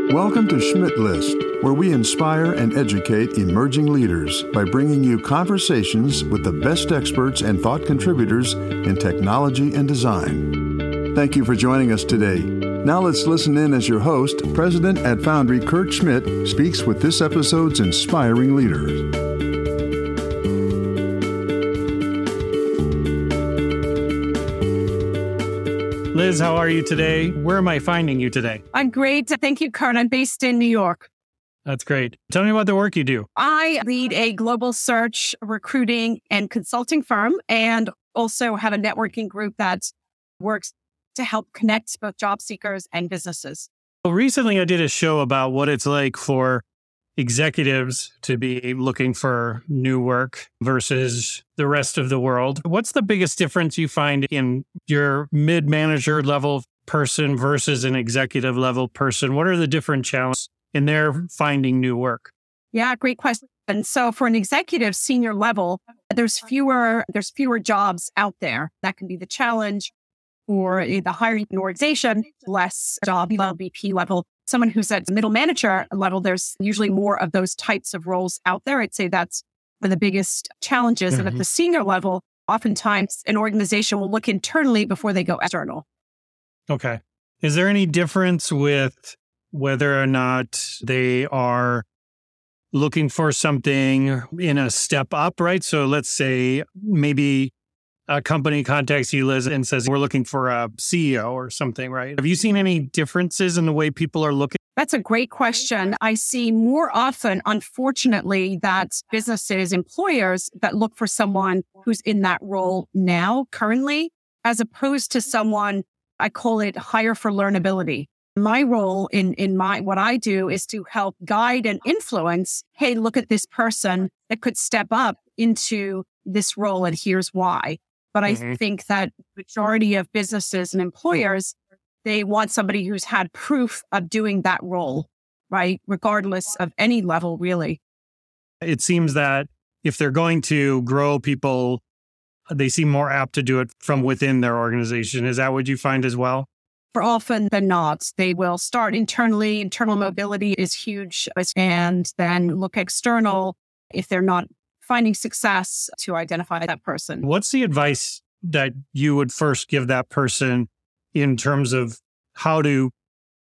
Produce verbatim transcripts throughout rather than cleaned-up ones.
Welcome to Schmidt List, where we inspire and educate emerging leaders by bringing you conversations with the best experts and thought contributors in technology and design. Thank you for joining us today. Now let's listen in as your host, President at Foundry Kurt Schmidt, speaks with this episode's inspiring leaders. Liz, how are you today? Where am I finding you today? I'm great. Thank you, Kurt. I'm based in New York. That's great. Tell me about the work you do. I lead a global search, recruiting, and consulting firm, and also have a networking group that works to help connect both job seekers and businesses. Well, recently, I did a show about what it's like for executives to be looking for new work versus the rest of the world. What's the biggest difference you find in your mid-manager level person versus an executive level person? What are the different challenges in their finding new work? Yeah, great question. And so for an executive senior level, there's fewer there's fewer jobs out there. That can be the challenge. For the hiring organization, less job level, V P level. Someone who's at middle manager level, there's usually more of those types of roles out there. I'd say that's one of the biggest challenges. Mm-hmm. And at the senior level, oftentimes an organization will look internally before they go external. Okay. Is there any difference with whether or not they are looking for something in a step up, right? So let's say maybe a company contacts you, Liz, and says, we're looking for a C E O or something, right? Have you seen any differences in the way people are looking? That's a great question. I see more often, unfortunately, that businesses, employers that look for someone who's in that role now, currently, as opposed to someone, I call it hire for learnability. My role in, in my, what I do is to help guide and influence, hey, look at this person that could step up into this role and here's why. But I mm-hmm. think that majority of businesses and employers, they want somebody who's had proof of doing that role, right? Regardless of any level, really. It seems that if they're going to grow people, they seem more apt to do it from within their organization. Is that what you find as well? For often than not, they will start internally. Internal mobility is huge, and then look external if they're not finding success to identify that person. What's the advice that you would first give that person in terms of how to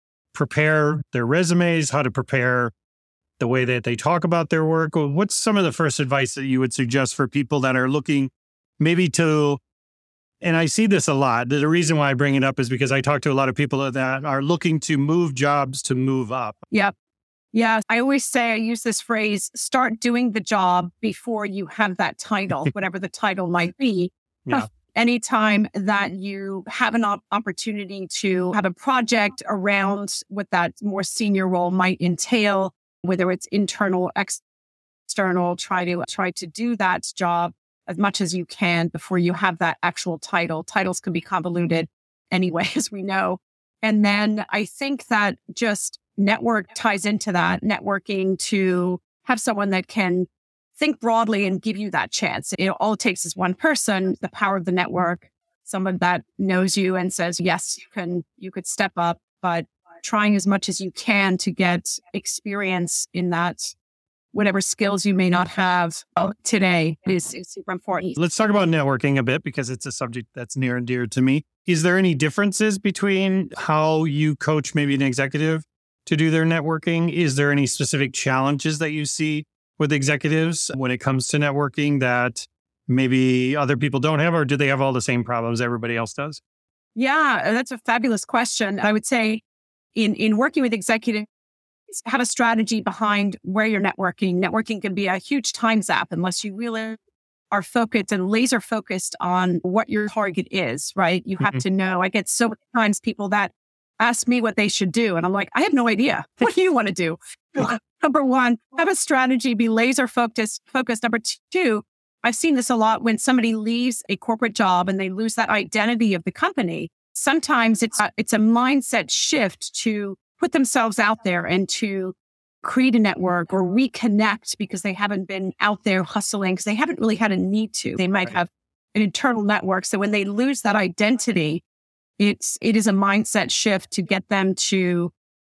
prepare their resumes, how to prepare the way that they talk about their work? What's some of the first advice that you would suggest for people that are looking maybe to, and I see this a lot. The reason why I bring it up is because I talk to a lot of people that are looking to move jobs to move up. Yep. Yeah, I always say, I use this phrase, start doing the job before you have that title, whatever the title might be. Yeah. Anytime that you have an op- opportunity to have a project around what that more senior role might entail, whether it's internal, ex- external, try to try to do that job as much as you can before you have that actual title. Titles can be convoluted anyway, as we know. And then I think that just network ties into that, networking to have someone that can think broadly and give you that chance. You know, all it takes is one person, the power of the network, someone that knows you and says, yes, you can, you could step up, but trying as much as you can to get experience in that, whatever skills you may not have today is, is super important. Let's talk about networking a bit because it's a subject that's near and dear to me. Is there any differences between how you coach maybe an executive to do their networking? Is there any specific challenges that you see with executives when it comes to networking that maybe other people don't have, or do they have all the same problems everybody else does? Yeah, that's a fabulous question. I would say in, in working with executives, have a strategy behind where you're networking. Networking can be a huge time zap unless you really are focused and laser focused on what your target is, right? You have mm-hmm. to know. I get so many times people that ask me what they should do. And I'm like, I have no idea. What do you want to do? Number one, have a strategy, be laser focused. Focused. Number two, I've seen this a lot when somebody leaves a corporate job and they lose that identity of the company. Sometimes it's a, it's a mindset shift to put themselves out there and to create a network or reconnect because they haven't been out there hustling because they haven't really had a need to. They might have an internal network. So when they lose that identity, it's, it is a mindset shift to get them to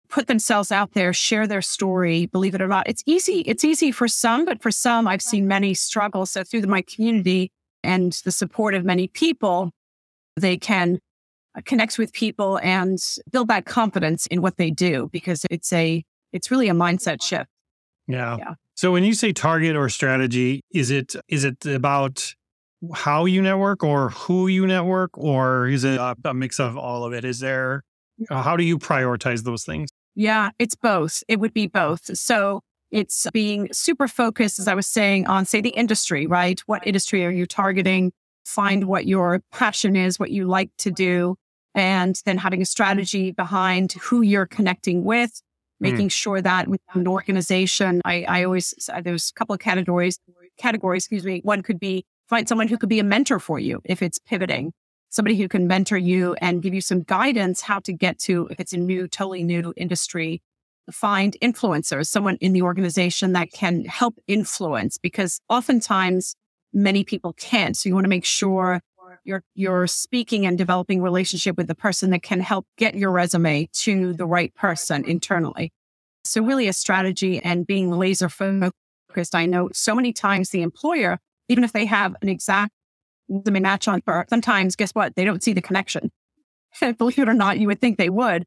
put themselves out there, share their story, believe it or not. It's easy. It's easy for some, but for some, I've seen many struggle. So through my community and the support of many people, they can connect with people and build that confidence in what they do, because it's a, it's really a mindset shift. Yeah. Yeah. So when you say target or strategy, is it, is it about how you network or who you network, or is it a, a mix of all of it? Is there, how do you prioritize those things? Yeah, it's both. It would be both. So it's being super focused, as I was saying, on, say, the industry, right? What industry are you targeting? Find what your passion is, what you like to do, and then having a strategy behind who you're connecting with, making mm. sure that with an organization, I, I always, there's a couple of categories, categories, excuse me. One could be find someone who could be a mentor for you if it's pivoting, somebody who can mentor you and give you some guidance how to get to, if it's a new, totally new industry. Find influencers, someone in the organization that can help influence, because oftentimes many people can't. So you want to make sure you're, you're speaking and developing relationship with the person that can help get your resume to the right person internally. So really a strategy and being laser focused. I know so many times the employer, even if they have an exact resume match on for, sometimes guess what? They don't see the connection. Believe it or not, you would think they would.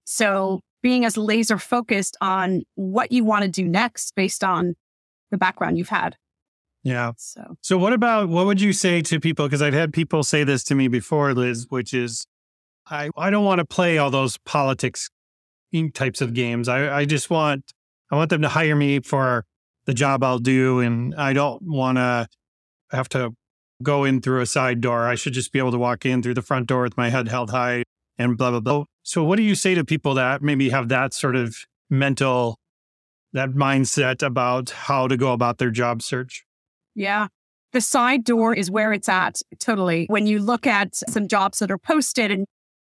So being as laser focused on what you want to do next based on the background you've had. Yeah. So, so what about, what would you say to people? Because I've had people say this to me before, Liz, which is, I, I don't want to play all those politics types of games. I, I just want, I want them to hire me for the job I'll do. And I don't want to have to go in through a side door. I should just be able to walk in through the front door with my head held high and blah, blah, blah. So what do you say to people that maybe have that sort of mental, that mindset about how to go about their job search? Yeah. The side door is where it's at. Totally. When you look at some jobs that are posted and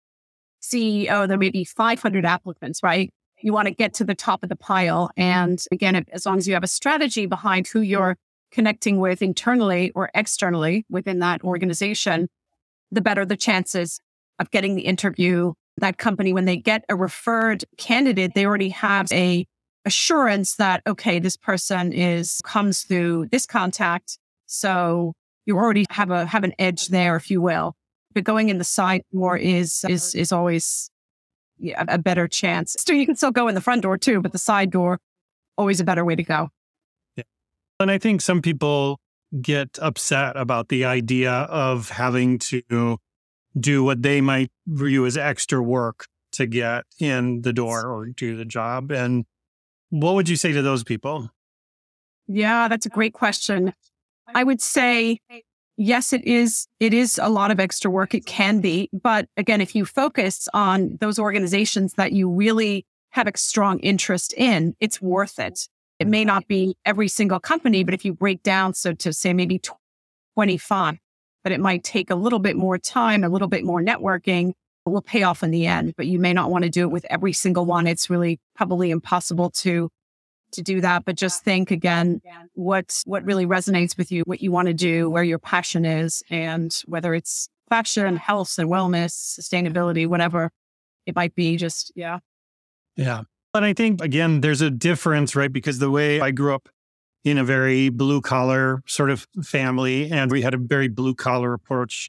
see, oh, there may be five hundred applicants, right? You want to get to the top of the pile. And again, as long as you have a strategy behind who you're connecting with internally or externally within that organization, the better the chances of getting the interview. That company, when they get a referred candidate, they already have a assurance that, okay, this person is comes through this contact. So you already have a have an edge there, if you will. But going in the side door is is is always yeah, a better chance. So you can still go in the front door too, but the side door, always a better way to go. Yeah. And I think some people get upset about the idea of having to do what they might view as extra work to get in the door or do the job. And what would you say to those people? Yeah, that's a great question. I would say, yes, it is. It is a lot of extra work. It can be. But again, if you focus on those organizations that you really have a strong interest in, it's worth it. It may not be every single company, but if you break down, so to say maybe twenty-five, but it might take a little bit more time, a little bit more networking, it will pay off in the end. But you may not want to do it with every single one. It's really probably impossible to to do that. But just think again, what what really resonates with you, what you want to do, where your passion is, and whether it's fashion, health and wellness, sustainability, whatever it might be. Just yeah, yeah. And I think again, there's a difference, right? Because the way I grew up in a very blue collar sort of family, and we had a very blue collar approach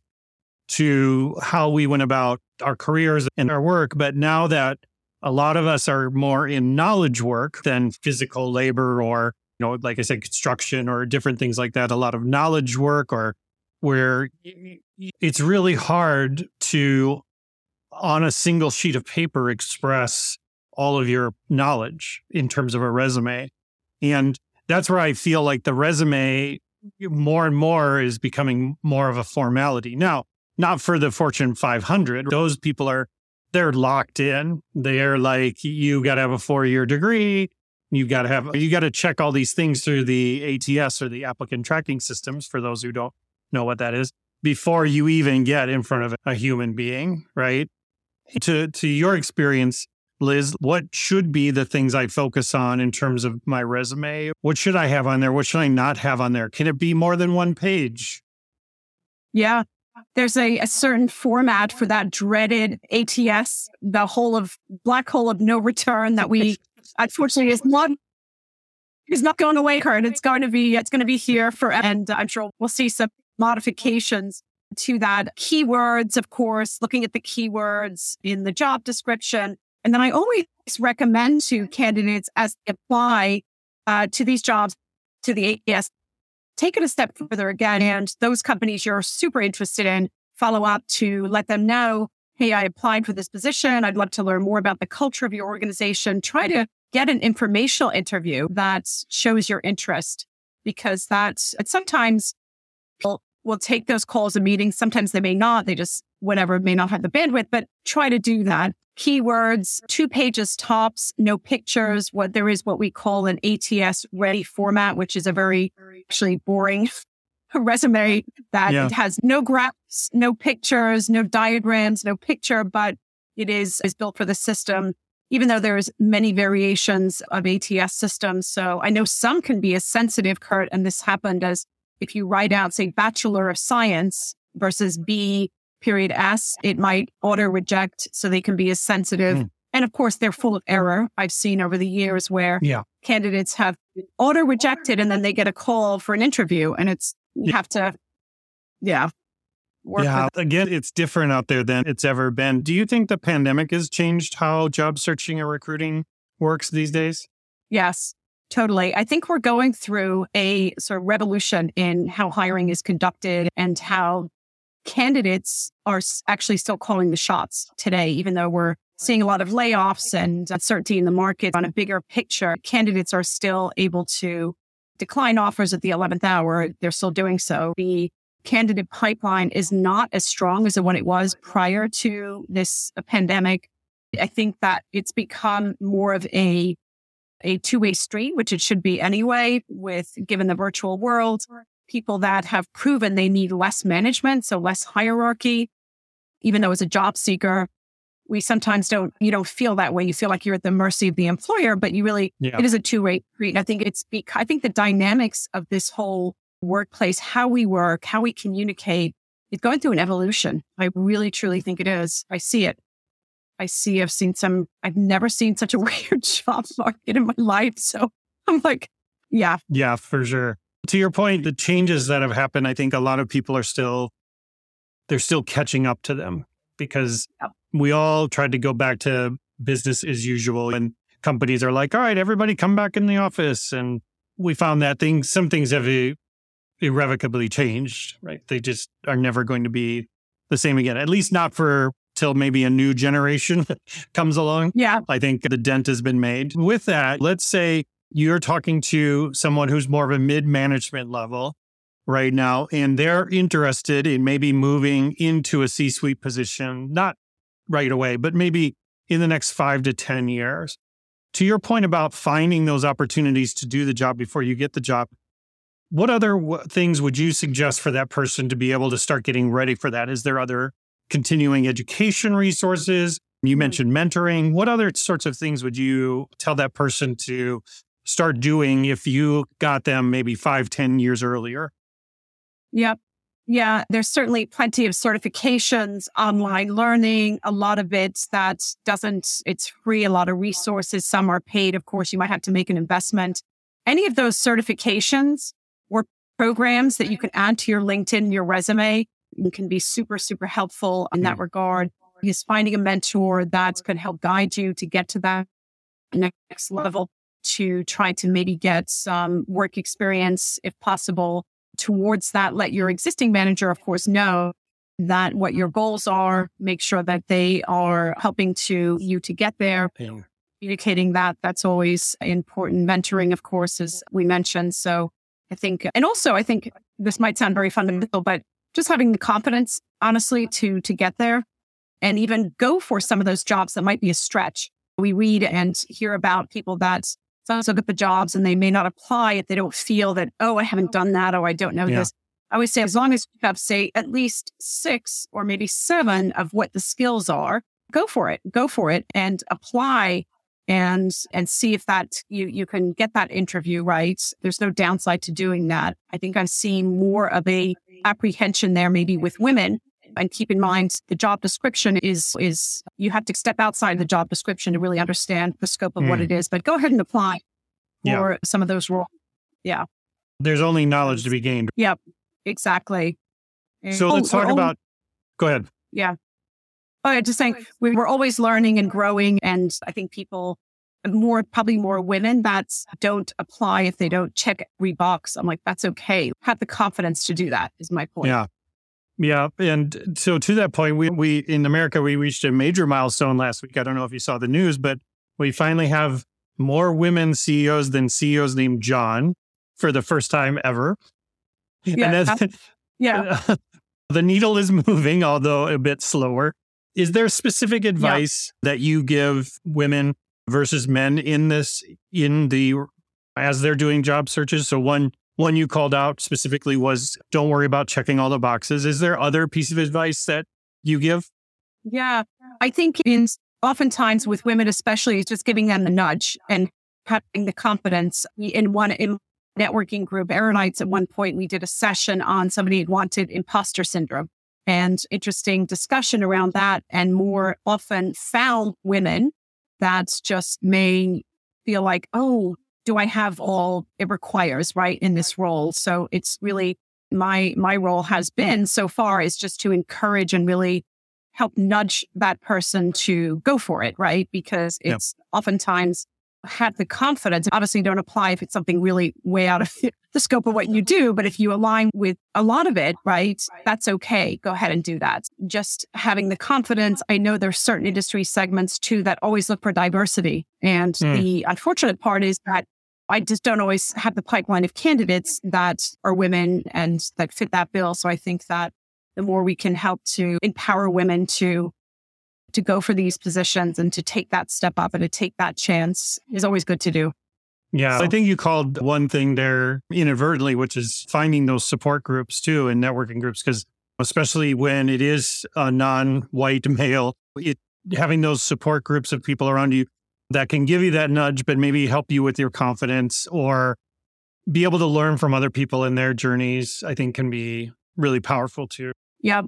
to how we went about our careers and our work. But now that a lot of us are more in knowledge work than physical labor or, you know, like I said, construction or different things like that, a lot of knowledge work, or where it's really hard to, on a single sheet of paper, express all of your knowledge in terms of a resume. And that's where I feel like the resume more and more is becoming more of a formality. Now, not for the Fortune five hundred. Those people are, they're locked in. They're like, you got to have a four-year degree. You got to have, you got to check all these things through the A T S or the applicant tracking systems, for those who don't know what that is, before you even get in front of a human being, right? To, to your experience, Liz, what should be the things I focus on in terms of my resume? What should I have on there? What should I not have on there? Can it be more than one page? Yeah. there's a, a certain format for that dreaded A T S, the hole of black hole of no return that we unfortunately is not is not going away, Kurt. It's going to be it's going to be here for, and I'm sure we'll see some modifications to that. Keywords, of course, looking at the keywords in the job description. And then I always recommend to candidates as they apply uh, to these jobs, to the A T S, take it a step further again. And those companies you're super interested in, follow up to let them know, hey, I applied for this position. I'd love to learn more about the culture of your organization. Try to get an informational interview that shows your interest, because that's sometimes people will take those calls and meetings. Sometimes they may not. They just, whatever, may not have the bandwidth, but try to do that. Keywords, two pages tops, no pictures. What there is what we call an A T S ready format, which is a very actually boring resume that yeah. it has no graphs, no pictures, no diagrams, no picture, but it is, is built for the system, even though there's many variations of A T S systems. So I know some can be as sensitive, Kurt, and this happened as if you write out, say, Bachelor of Science versus B period S, it might auto reject, so they can be as sensitive. Mm. And of course, they're full of error. I've seen over the years where yeah. candidates have auto rejected and then they get a call for an interview, and it's, you have to, yeah. Work yeah. with Again, it's different out there than it's ever been. Do you think the pandemic has changed how job searching and recruiting works these days? Yes, totally. I think we're going through a sort of revolution in how hiring is conducted and how candidates are actually still calling the shots today, even though we're seeing a lot of layoffs and uncertainty in the market. On a bigger picture, candidates are still able to decline offers at the eleventh hour. They're still doing so. The candidate pipeline is not as strong as what it was prior to this pandemic. I think that it's become more of a a two-way street, which it should be anyway, with given the virtual world. People that have proven they need less management, so less hierarchy. Even though as a job seeker, we sometimes don't, you don't feel that way. You feel like you're at the mercy of the employer, but you really, yeah. it is a two-way street. And I think it's, because, I think the dynamics of this whole workplace, how we work, how we communicate, it's going through an evolution. I really, truly think it is. I see it. I see, I've seen some, I've never seen such a weird job market in my life. So I'm like, yeah. Yeah, for sure. To your point, the changes that have happened, I think a lot of people are still, they're still catching up to them, because yep. we all tried to go back to business as usual, and companies are like, all right, everybody come back in the office. And we found that things, some things have ir- irrevocably changed, right? They just are never going to be the same again, at least not for till maybe a new generation comes along. Yeah. I think the dent has been made. With that, let's say you're talking to someone who's more of a mid-management level right now, and they're interested in maybe moving into a C-suite position, not right away, but maybe in the next five to ten years. To your point about finding those opportunities to do the job before you get the job, what other w- things would you suggest for that person to be able to start getting ready for that? Is there other continuing education resources? You mentioned mentoring. What other sorts of things would you tell that person to start doing if you got them maybe five, ten years earlier? Yep. Yeah, there's certainly plenty of certifications, online learning, a lot of it that doesn't, it's free, a lot of resources, some are paid. Of course, you might have to make an investment. Any of those certifications or programs that you can add to your LinkedIn, your resume, can be super, super helpful in that regard. Is finding a mentor that could help guide you to get to that next level, to try to maybe get some work experience if possible. Towards that, let your existing manager, of course, know that what your goals are. Make sure that they are helping to you to get there. Yeah. Communicating that, that's always important. Mentoring, of course, as we mentioned. So I think, and also I think this might sound very fundamental, but just having the confidence, honestly, to to get there and even go for some of those jobs that might be a stretch. We read and hear about people that sometimes look at the jobs and they may not apply if they don't feel that, oh, I haven't done that, or I don't know yeah. this. I always say, as long as you have, say, at least six or maybe seven of what the skills are, go for it. Go for it and apply and and see if that you you can get that interview right. There's no downside to doing that. I think I've seen more of a apprehension there, maybe with women, And keep in mind, the job description is, is you have to step outside the job description to really understand the scope of mm. what it is. But go ahead and apply for yeah. some of those roles. Yeah. There's only knowledge to be gained. Yep, exactly. So let's talk about, go ahead. Yeah. Oh, just saying, we we're always learning and growing. And I think people, more, probably more women that don't apply if they don't check every box. I'm like, that's okay. Have the confidence to do that is my point. Yeah. Yeah. And so to that point, we, we in America, we reached a major milestone last week. I don't know if you saw the news, but we finally have more women C E Os than C E Os named John for the first time ever. Yeah. And then, yeah. the needle is moving, although a bit slower. Is there specific advice yeah. that you give women versus men in this, in the, as they're doing job searches? So one, one you called out specifically was, don't worry about checking all the boxes. Is there other piece of advice that you give? Yeah, I think in oftentimes with women, especially, it's just giving them the nudge and having the confidence. In one in networking group, Aaronites, at one point, we did a session on somebody who wanted imposter syndrome and interesting discussion around that, and more often found women that just may feel like, oh, do I have all it requires, right, in this role? So it's really, my my role has been so far is just to encourage and really help nudge that person to go for it, right? Because it's yep. oftentimes had the confidence. Obviously, don't apply if it's something really way out of the scope of what you do. But if you align with a lot of it, right, that's okay. Go ahead and do that. Just having the confidence. I know there's certain industry segments too that always look for diversity. And mm. the unfortunate part is that I just don't always have the pipeline of candidates that are women and that fit that bill. So I think that the more we can help to empower women to to go for these positions and to take that step up and to take that chance is always good to do. Yeah, so. I think you called one thing there inadvertently, which is finding those support groups too and networking groups, because especially when it is a non-white male, it, having those support groups of people around you that can give you that nudge, but maybe help you with your confidence or be able to learn from other people in their journeys, I think can be really powerful too. Yeah,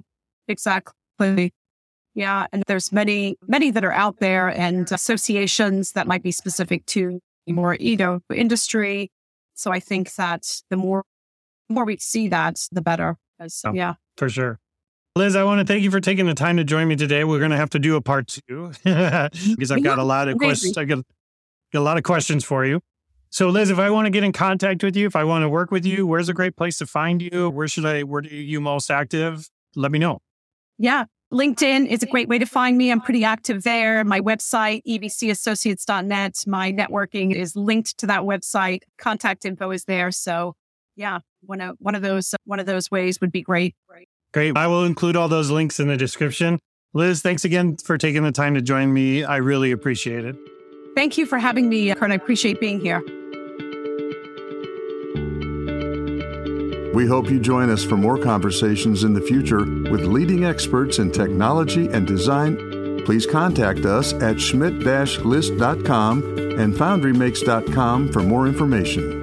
exactly. Yeah. And there's many, many that are out there and associations that might be specific to more, you know, industry. So I think that the more, the more we see that, the better. So, yeah. For sure. Liz, I want to thank you for taking the time to join me today. We're going to have to do a part two because I've got a lot of questions. I got, got a lot of questions for you. So Liz, if I want to get in contact with you, if I want to work with you, where's a great place to find you? Where should I, where are you most active? Let me know. Yeah. LinkedIn is a great way to find me. I'm pretty active there. My website, e b c associates dot net. My networking is linked to that website. Contact info is there. So yeah, one of, one of those, one of those ways would be great. Great. I will include all those links in the description. Liz, thanks again for taking the time to join me. I really appreciate it. Thank you for having me, Kurt. I appreciate being here. We hope you join us for more conversations in the future with leading experts in technology and design. Please contact us at schmidt dash list dot com and foundry makes dot com for more information.